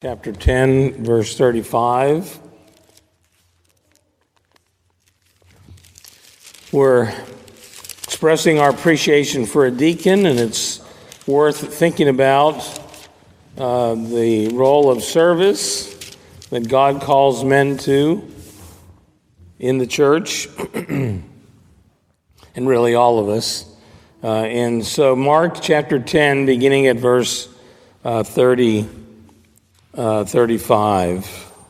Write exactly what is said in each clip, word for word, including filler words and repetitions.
Chapter ten, verse thirty-five. We're expressing our appreciation for a deacon, and it's worth thinking about uh, the role of service that God calls men to in the church, and really all of us. Uh, and so Mark chapter ten, beginning at verse uh, thirty. Uh, thirty-five.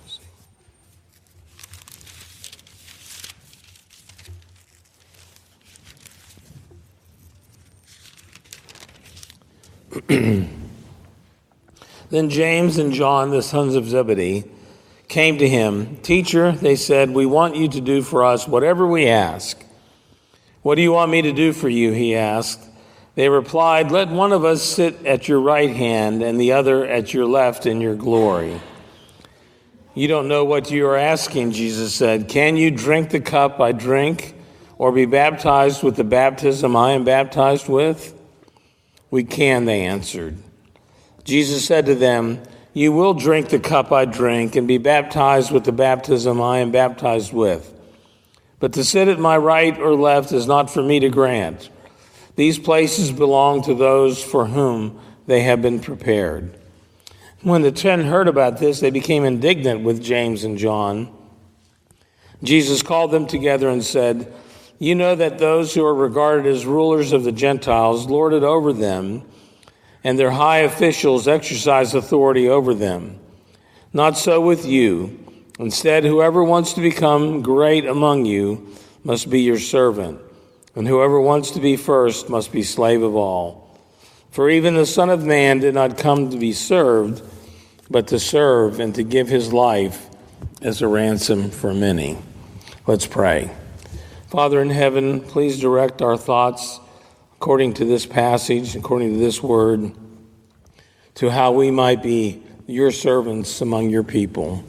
Then James and John, the sons of Zebedee, came to him. "Teacher," they said, "we want you to do for us whatever we ask." "What do you want me to do for you?" he asked. They replied, "Let one of us sit at your right hand and the other at your left in your glory." "You don't know what you are asking," Jesus said. "Can you drink the cup I drink, or be baptized with the baptism I am baptized with?" "We can," they answered. Jesus said to them, "You will drink the cup I drink and be baptized with the baptism I am baptized with. But to sit at my right or left is not for me to grant. These places belong to those for whom they have been prepared." When the ten heard about this, they became indignant with James and John. Jesus called them together and said, "You know that those who are regarded as rulers of the Gentiles lord it over them, and their high officials exercise authority over them. Not so with you. Instead, whoever wants to become great among you must be your servant. And whoever wants to be first must be slave of all. For even the Son of Man did not come to be served, but to serve and to give his life as a ransom for many." Let's pray. Father in heaven, please direct our thoughts according to this passage, according to this word, to how we might be your servants among your people.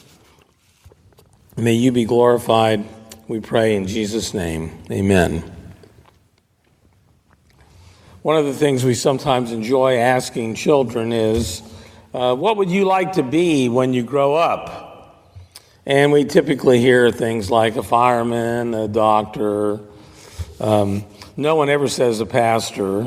May you be glorified, we pray in Jesus' name. Amen. One of the things we sometimes enjoy asking children is, uh, what would you like to be when you grow up? And we typically hear things like a fireman, a doctor. Um, no one ever says a pastor.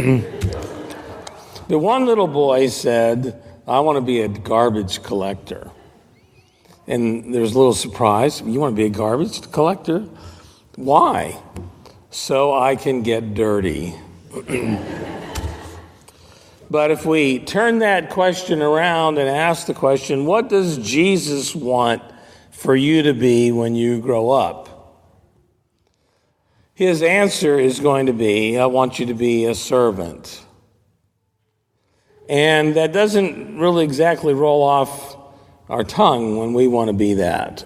But one little boy said, "I want to be a garbage collector." And there's a little surprise. "You want to be a garbage collector? Why?" "So I can get dirty." But if we turn that question around and ask the question, what does Jesus want for you to be when you grow up? His answer is going to be, "I want you to be a servant." And that doesn't really exactly roll off our tongue when we want to be that.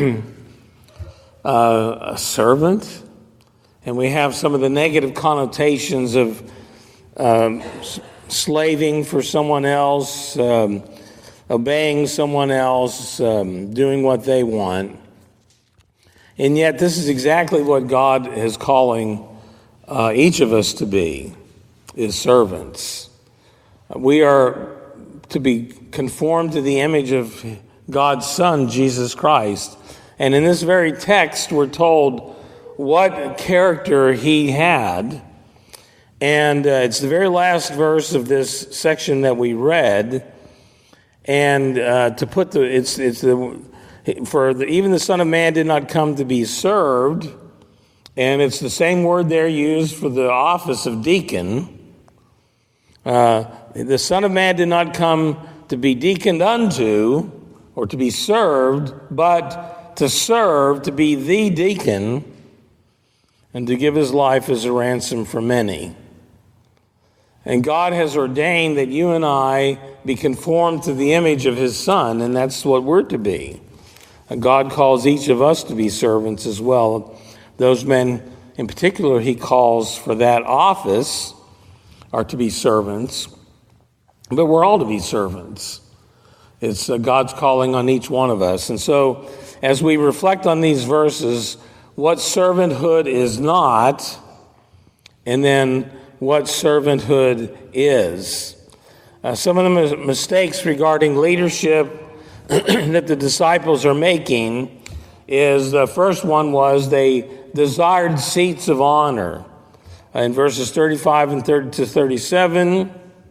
uh, a servant? And we have some of the negative connotations of um, slaving for someone else, um, obeying someone else, um, doing what they want. And yet this is exactly what God is calling uh, each of us to be, is servants. We are to be conformed to the image of God's Son, Jesus Christ. And in this very text, we're told what character he had. And uh, it's the very last verse of this section that we read. And uh, to put the, it's it's the, for the, even the Son of Man did not come to be served. And it's the same word there used for the office of deacon. Uh, the Son of Man did not come to be deaconed unto, or to be served, but to serve, to be the deacon, and to give his life as a ransom for many. And God has ordained that you and I be conformed to the image of his Son, and that's what we're to be. And God calls each of us to be servants as well. Those men in particular he calls for that office are to be servants, but we're all to be servants. It's uh, God's calling on each one of us. And so as we reflect on these verses, what servanthood is not, and then what servanthood is. Uh, some of the mis- mistakes regarding leadership that the disciples are making is the first one was they desired seats of honor. Uh, in verses thirty-five and thirty to thirty-seven,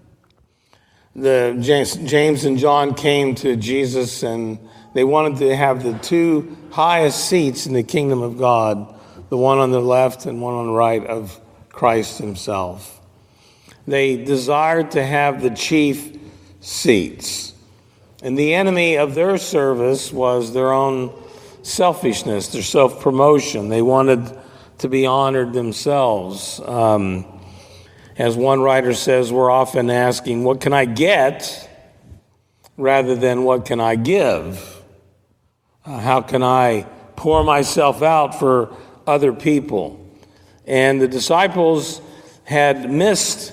the James, James and John came to Jesus and they wanted to have the two highest seats in the kingdom of God, the one on the left and one on the right of Christ himself. They desired to have the chief seats. And the enemy of their service was their own selfishness, their self-promotion. They wanted to be honored themselves. Um, as one writer says, we're often asking, what can I get rather than what can I give? Uh, how can I pour myself out for other people? And the disciples had missed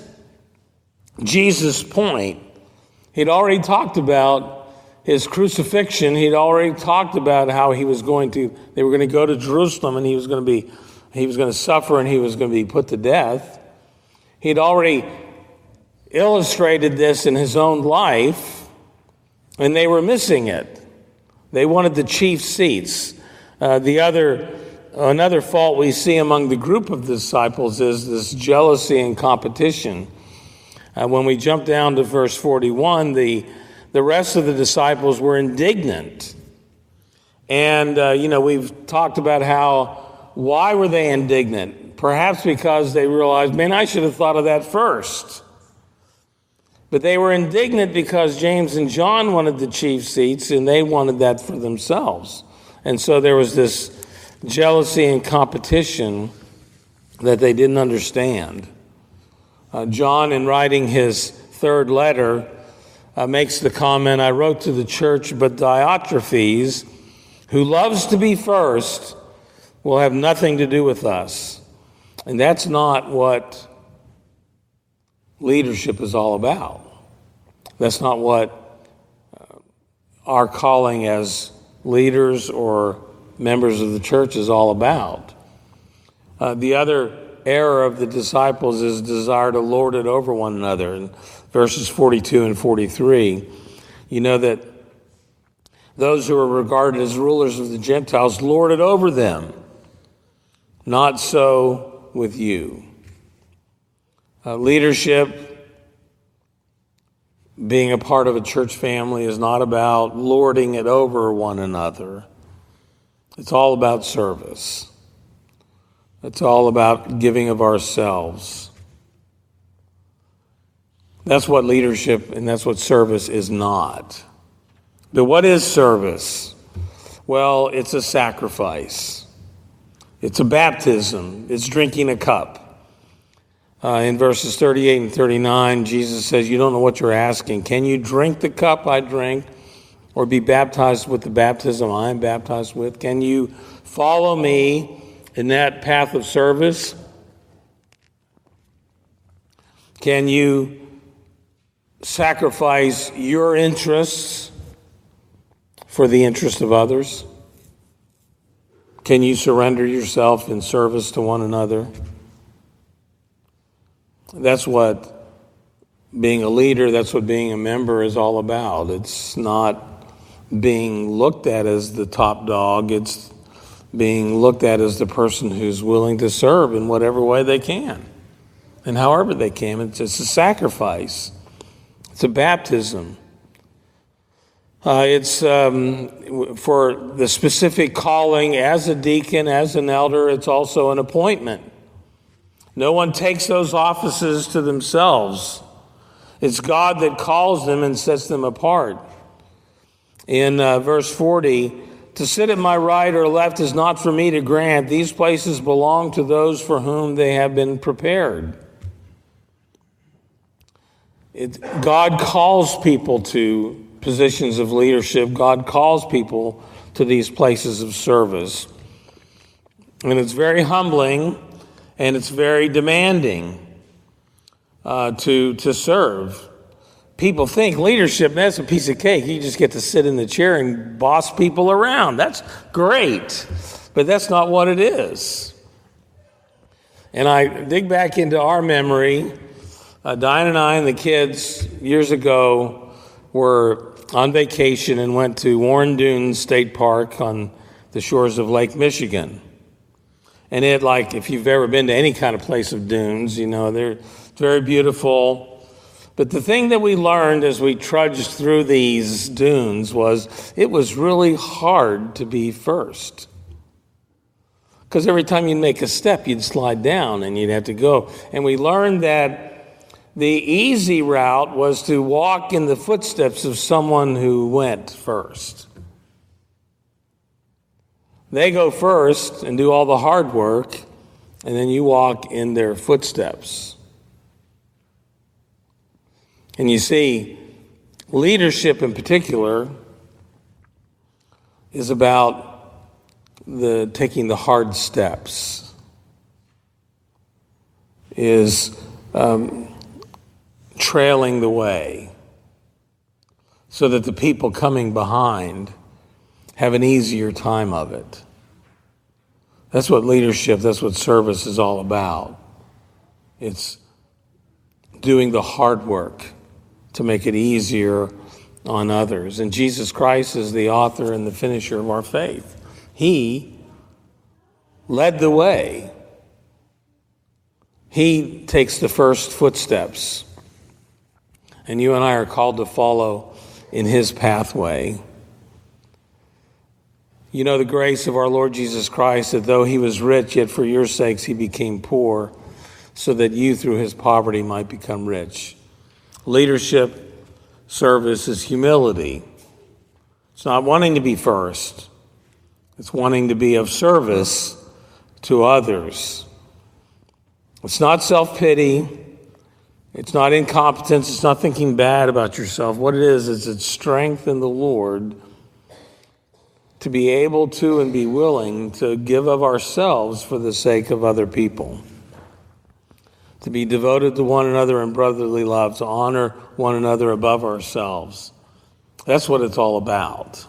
Jesus' point. He'd already talked about his crucifixion. He'd already talked about how he was going to, they were going to go to Jerusalem and he was going to be, he was going to suffer and he was going to be put to death. He'd already illustrated this in his own life and they were missing it. They wanted the chief seats. Uh, the other, another fault we see among the group of disciples is this jealousy and competition. Uh, when we jump down to verse forty-one, the, the rest of the disciples were indignant. And, uh, you know, we've talked about how, why were they indignant? Perhaps because they realized, man, I should have thought of that first. But they were indignant because James and John wanted the chief seats and they wanted that for themselves. And so there was this jealousy and competition that they didn't understand. Uh, John, in writing his third letter, uh, makes the comment, I wrote to the church, but Diotrephes, who loves to be first, will have nothing to do with us. And that's not what leadership is all about. That's not what uh, our calling as leaders or members of the church is all about. Uh, the other error of the disciples is desire to lord it over one another. In verses forty-two and forty-three, you know that those who are regarded as rulers of the Gentiles lord it over them. Not so with you. Uh, leadership, being a part of a church family, is not about lording it over one another. It's all about service. It's all about giving of ourselves. That's what leadership and that's what service is not. But what is service? Well, it's a sacrifice. It's a baptism. It's drinking a cup. Uh, in verses thirty-eight and thirty-nine, Jesus says, you don't know what you're asking. Can you drink the cup I drink or be baptized with the baptism I am baptized with? Can you follow me in that path of service? Can you sacrifice your interests for the interest of others? Can you surrender yourself in service to one another? That's what being a leader, that's what being a member is all about. It's not being looked at as the top dog. It's being looked at as the person who's willing to serve in whatever way they can and however they can. It's, it's a sacrifice. It's a baptism. Uh, it's um, for the specific calling as a deacon, as an elder. It's also an appointment. No one takes those offices to themselves. It's God that calls them and sets them apart. In uh, verse forty, to sit at my right or left is not for me to grant. These places belong to those for whom they have been prepared. It, God calls people to positions of leadership. God calls people to these places of service. And it's very humbling and it's very demanding uh, to, to serve. People think leadership, that's a piece of cake. You just get to sit in the chair and boss people around. That's great. But that's not what it is. And I dig back into our memory Uh, Diane and I and the kids years ago were on vacation and went to Warren Dunes State Park on the shores of Lake Michigan. And it, like, if you've ever been to any kind of place of dunes, you know, they're very beautiful. But the thing that we learned as we trudged through these dunes was it was really hard to be first. Because every time you'd make a step, you'd slide down and you'd have to go. And we learned that the easy route was to walk in the footsteps of someone who went first. They go first and do all the hard work, and then you walk in their footsteps. And you see, leadership in particular is about the taking the hard steps, is um, trailing the way so that the people coming behind have an easier time of it. That's what leadership, that's what service is all about. It's doing the hard work to make it easier on others. And Jesus Christ is the author and the finisher of our faith. He led the way. He takes the first footsteps. And you and I are called to follow in his pathway. You know the grace of our Lord Jesus Christ, that though he was rich, yet for your sakes he became poor, so that you through his poverty might become rich. Leadership, service is humility. It's not wanting to be first. It's wanting to be of service to others. It's not self-pity. It's not incompetence. It's not thinking bad about yourself. What it is, is it's strength in the Lord to be able to and be willing to give of ourselves for the sake of other people. To be devoted to one another in brotherly love, to honor one another above ourselves. That's what it's all about.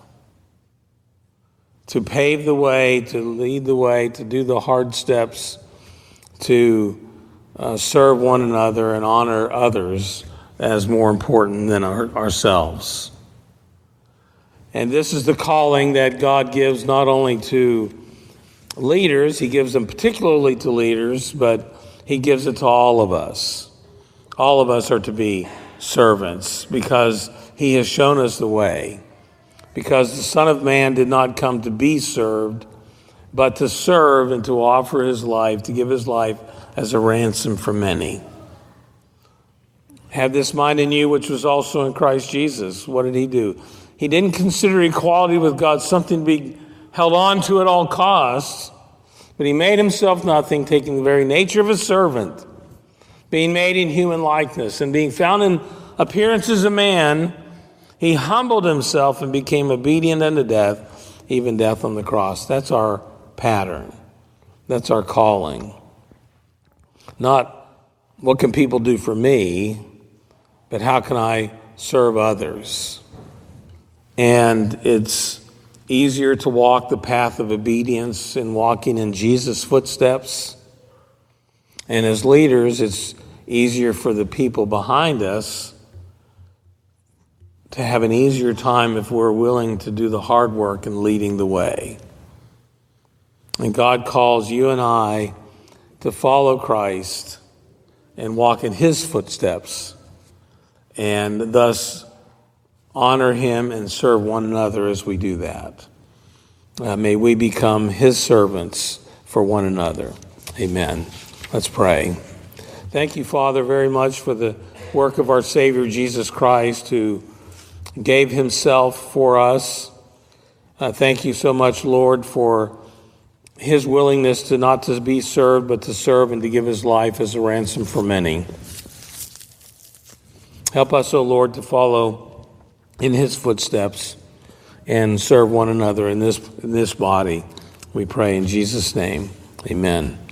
To pave the way, to lead the way, to do the hard steps, to uh, serve one another and honor others as more important than our, ourselves. And this is the calling that God gives not only to leaders, he gives them particularly to leaders, but he gives it to all of us. All of us are to be servants because he has shown us the way. Because the Son of Man did not come to be served, but to serve and to offer his life, to give his life as a ransom for many. Have this mind in you, which was also in Christ Jesus. What did he do? He didn't consider equality with God something to be held on to at all costs, but he made himself nothing, taking the very nature of a servant, being made in human likeness, and being found in appearance as a man, he humbled himself and became obedient unto death, even death on the cross. That's our pattern. That's our calling. Not what can people do for me, but how can I serve others? And it's easier to walk the path of obedience in walking in Jesus' footsteps. And as leaders, it's easier for the people behind us to have an easier time if we're willing to do the hard work in leading the way. And God calls you and I to follow Christ and walk in his footsteps and thus honor him and serve one another as we do that. Uh, may we become his servants for one another. Amen. Let's pray. Thank you, Father, very much for the work of our Savior, Jesus Christ, who gave himself for us. Uh, thank you so much, Lord, for his willingness to not to be served, but to serve and to give his life as a ransom for many. Help us, O Lord, to follow in his footsteps and serve one another in this, in this body. We pray in Jesus' name. Amen.